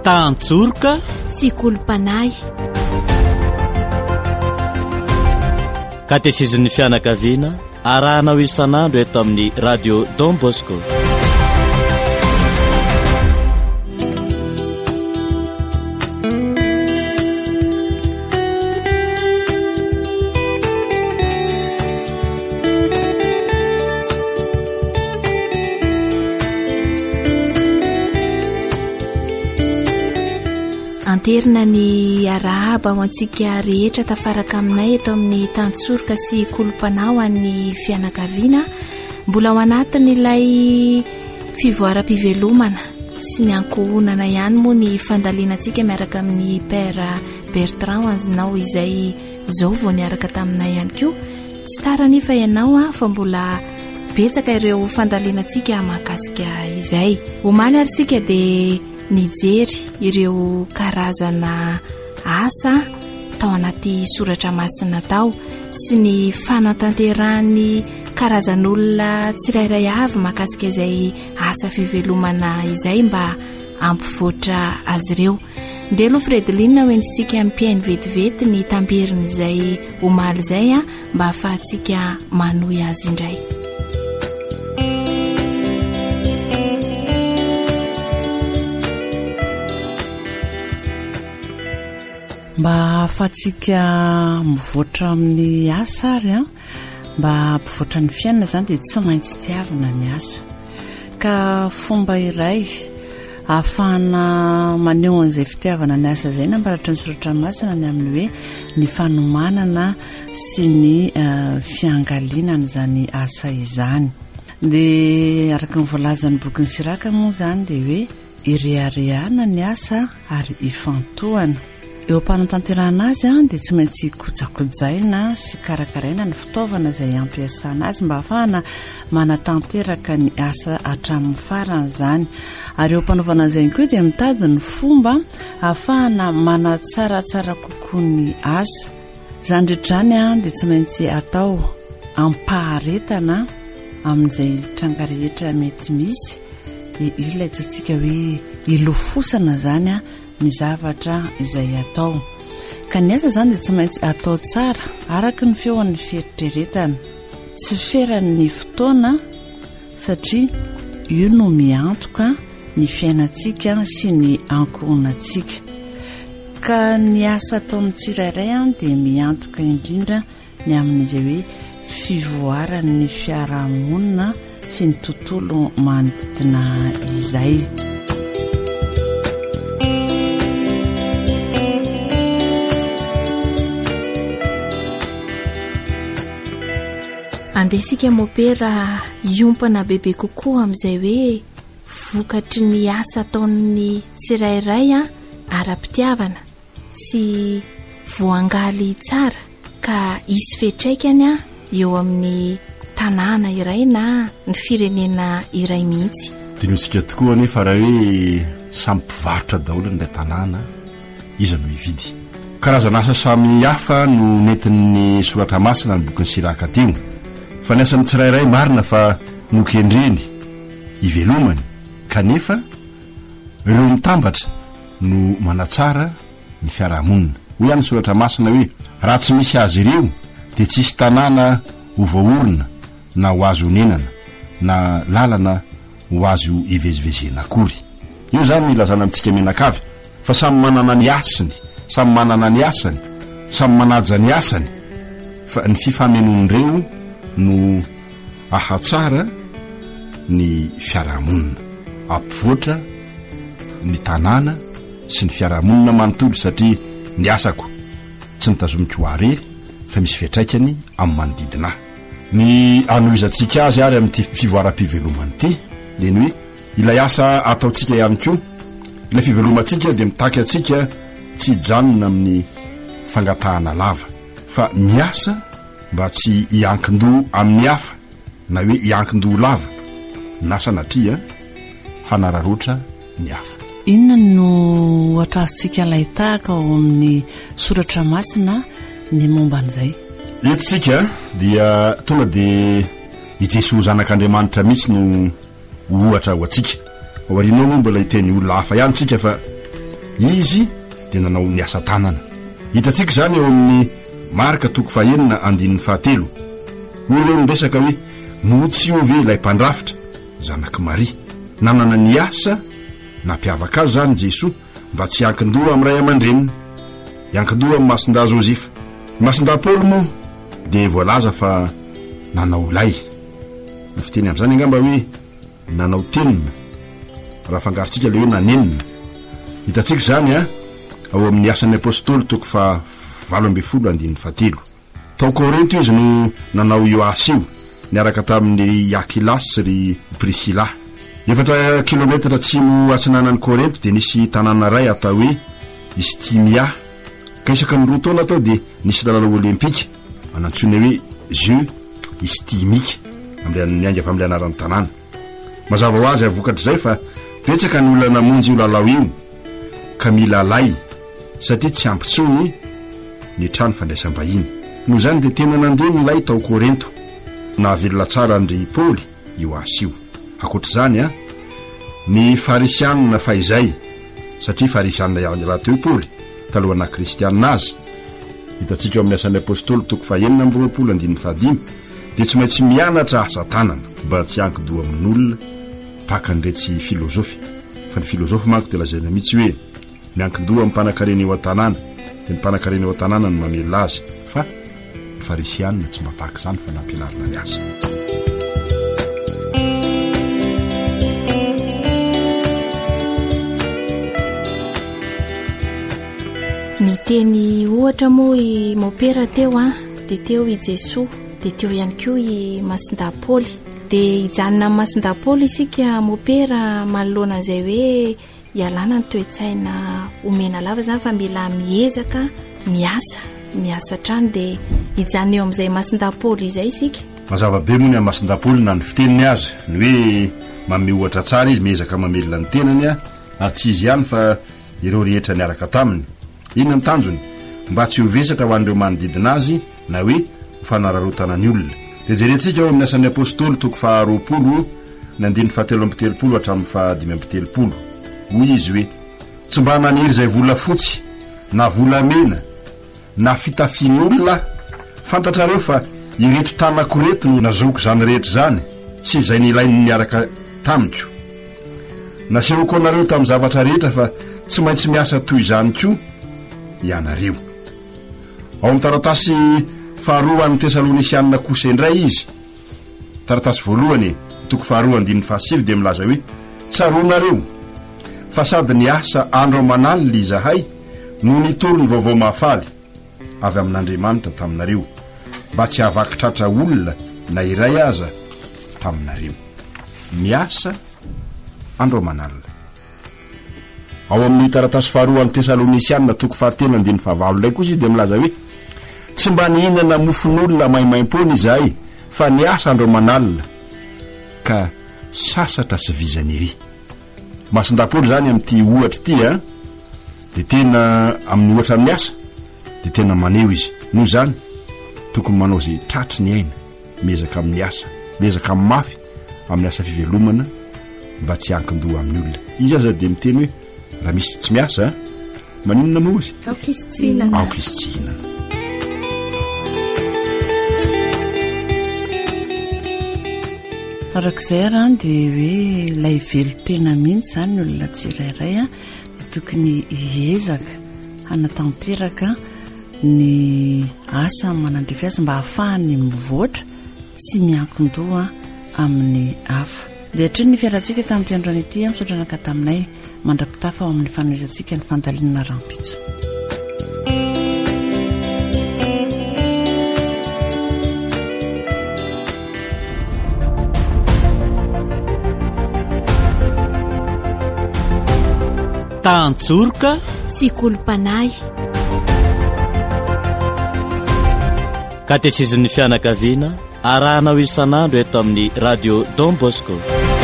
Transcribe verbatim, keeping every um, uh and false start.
tantsorika sy kolompanay. Katezizin'ny fianakaviana arahanao isan'andro eto amin'ny radio Don Bosco. Anterina ny arahaba ho antsika rehetra tafaraka aminay eto amin'ny tantsorika sy kolompanao an'ny fianakaviana, mbola ao anatin'ilay fivoaram-pivelomana sy ny ankohonana ihany moa ny fandalianantsika miaraka amin'ny Père Bertrand anao izay zao vao niaraka taminay ihany koa. Tsy tara nefa ianao a fa mbola betsaka ireo fandalianantsika mahakasika izay. Omaly ary sika dia nijery ireo karazana asa tao anaty soratra masina tao sy ny fanatanterahany karazan'olona tsirairay avy mahakasika izay asa fivelomana izay mba ampivoatra azy ireo. Ndeha aloha Fredeline ho entsika ampiainy vetivety ny tamberiny izay omaly izay a mba ahafahantsika manohy azy indray. Mba ahafahantsika mivoatra amin'ny asa ary a mba ampivoatra ny fiainana izany dia tsy maintsy tiavana ny asa. Ka fomba iray ahafahana maneho an'izay fitiavana ny asa izay nambaratra ny soratra masina ny amin'ny hoe ny fanomanana sy ny uh, fiangalinana izany asa izany. Dia araka ny voalazan'ny boky ny Siraka moa izany dia hoe ireharehana ny asa ary ifantohana. Eo am-panatanterahana azy a dia tsy maintsy kojakojaina sy karakaraina ny fitaovana izay ampiasana azy mba ahafahana manatanteraka ny asa hatramin'ny farany izany. Ary eo am-panaovana izay koa dia mitady ny fomba ahafahana manatsaratsara kokoa ny asa. Izany rehetrany a dia tsy maintsy atao ampaharetana amin'izay tranga rehetra mety misy. Dia io ilay ataontsika hoe ilofosana izany a ny zavatra izay atao. Ka ny asa izany dia tsy maintsy atao tsara araka ny feon'ny fieritreretana, tsy feran'ny fotoana satria io no miantoka ny fiainantsika sy ny ankohonantsika. Ka ny asa ataon'ny tsirairay a dia miantoka indrindra ny amin'izay hoe fivoaran'ny fiarahamonina sy ny tontolo manodidina izay. Andesika mopera iompana bebe kokoa amin'izay hoe vokatry ny asa ataon'ny tsirairay a ara-pitiavana sy voangaly tsara ka isy fetraikany a eo amin'ny tanàna iray na ny firenena iray mihitsy. Dinotsika tokoa nefa raha hoe samy mpivarotra daholo n'ilay tanàna iza no hividy. Karazana asa samy hafa no nentin'ny soratra masina ny boky ny Siraka teo. Fa ny asan'ny tsirairay marina fa nokendreny ivelomany kanefa ireo mitambatra no manatsara ny fiarahamonina. Hoy ihany soratra masina hoe raha tsy misy azy ireo dia tsisy tanàna ho voaorina na ho azo nenana na lalana ho azo ivezivezena akory. Io zany ilazana amintsika menakavy fa samy manana ny asany, samy manana ny asany, samy manaja ny asany, fa ny fifamenon'ireo no ahatsara ny fiarahamonina, ampivoatra ny tanàna sy ny fiarahamonina manontolo satria ny asako tsy nitazomiko hoare fa misy fiatraikany amin'ny manodidina. Ny anohizantsika azy ary amin'ity fivoaram-pivelomany ity dia ny hoe ilay asa ataontsika ihany koa, ilay fivelomantsika dia mitaky antsika tsy janona amin'ny fangatahana lava fa miasa mba tsy hiankin-doha amin'ny hafa na hoe hiankin-doha lava nasa natria hanararoatra ny hafa. Inona no atrasontsika ilay tahaka ao amin'ny soratra masina ny momba an'izay? Eto tsika dia tonga dia i Jesosy zanak'Andriamanitra mihitsy no ohatra ho antsika. Ao aorianao moa mbola hiteny olona hafa ihany tsika fa izy dia nanao ny asa tanana. Hitantsika izany eo amin'ny marika toko fahenina andininy fahatelo. Olo eo niresaka hoe no tsy ovy ilay mpandrafitra zanaky Maria, nanana ny asa nampiavaka azy zany Jesoa mba tsy hankindoha amin'ny ray aman-dreniny, hankindoha amin'ny masinda Josefa. Masinda Paoly moa dia voalaza fa nanao lay. Ny fiteny amin'izany angamba hoe nanao tenina, raha fangarontsika ilay hoe nanenina. Hitantsika izany a ao amin'ny asan'ny apôstôly toko fa valo ambin'ny folo andininy fahatelo. Tao Korintho izy no nanao io asa io, niaraka tamin'ny Akilas sy ry Prisila. Efatra kilometatra atsimo atsinanan'ny Korintho dia nisy tanàna ray atao hoe Istimia. Ka isaka ny roa taona atao dia nisy lalao olimpika anantsoina hoe Jeux Istimiques amin'ny ainga fa amin'ny anaran'ny tanàna. Mazava ho azy avokatr'izay fa betsaka ny olona namonjy io lalao io ka mila lay satria tsy ampitsony ny trano fandraisam-bahiny. Noho izany dia tena nandeha ny lay tao Korintho, nahavelona tsara andry Paoly io asa io. Ankoatr'izany a ny farisianina fa izay, satria farisianina ihany raha teo Paoly talohana kristianina azy. Hitantsika eo amin'ny asan'ny apôstôly toko fahenina amby roapolo andininy fahadimy dia tsy maintsy mianatra asa tanana mba tsy hankidoha amin'olona tahaka an'iretsy filôzofy. Fa ny filôzofy manko dia lazaina mihitsy hoe miankindoha amin'ny mpanan-karena eo an-tanàna, dia ny mpanan-karena eo an-tanàna no mamelona azy, fa ny farisianina tsy mba tahaka izany fa nampianarina ny asa. Ny teny ohatra moa i mopera teo a dia teo i Jesoa, dia teo ihany koa i masinda Paoly. Dia hijanona amin'ny masinda Paoly isika mopera manoloana an'izay hoe hialana ny toe-tsaina omena lava zany fa mila miezaka miasa miasa trano. Dia hijanona eo amin'izay masinda Paoly izay isika. Mazava be moa ny masinda Paoly na ny fiteniny azy ny hoe mame ohatra tsara izy, miezaka mamelona ny tenany a, ary tsy izy ihany fa ireo rehetra niaraka taminy. Inona ny tanjony? Mba tsy ho vesatra ho an'ireo manodidina azy na hoe fanararotana ny olona. Dia jerentsika ao amin'ny asan'ny apôstôly toko fa roapolo ny andininy fahatelo amby telopolo hatramin'ny fahadimy amby telopolo. Hoy izy hoe tsy mba naniry izay vola fotsy na vola mena na fitafian'olona, fantatrareo fa ireto tanako reto no nazoako zany rehetra zany sy izay nilainy niaraka tamiko. Nasehoko anareo tamin'ny zavatra rehetra fa tsy maintsy miasa toy izany koa ianareo. Ao amin'ny taratasy faharoa amin'ny Tesalonisianina kosa indray izy, taratasy voalohany toko faharoa andininy fahasivy dia milaza hoe tsaroanareo fa sady ny asa andro aman'alina izahay no nitoro ny vaovao mahafaly avy amin'Andriamanitra taminareo, mba tsy havakitratra olona na iray aza taminareo. Miasa andro aman'alina. Ao amin'ny taratasy faharoa amin'ny Tesalonisianina toko fahatelo andininy fahavalo indray kosa izy dia milaza hoe tsy mba nihinana mofon'olona maimaim-pony izahay fa niasa andro aman'alina ka sasatra sy vizaniry. Masinda Paoly zany amin'ity ohatra ity a dia tena amin'ny ohatra amin'ny asa dia tena maneho izy. Noho izany tokony manao izay tratry ny aina, miezaka amin'ny asa, miezaka amin'ny mafy amin'ny asa fivelomana mba tsy hankindoha amin'ny olona. Izy aza dia miteny hoe raha misy tsy miasa maninona moa izy? Aoka izy tsy hihinana. Aoka izy tsy hihinana. Farak'izay raha dia hoe ilay velotena mihitsy zany ny olona tsirairay a dia tokony hiezaka hanatanteraka ny asa manandrefiasa mba hahafahany mivoatra tsy miankindoha amin'ny hafa. Dia hatriny ny fiarantsika tamin'ity androany ity misaotranaka taminay mandrapitafa ao amin'ny fanoizantsika ny fandalinana rampitso. Tantsorika sy kolompanay. Katesizin'ny fianakaviana arahanao isan'andro eto amin'ny radio Don Bosco.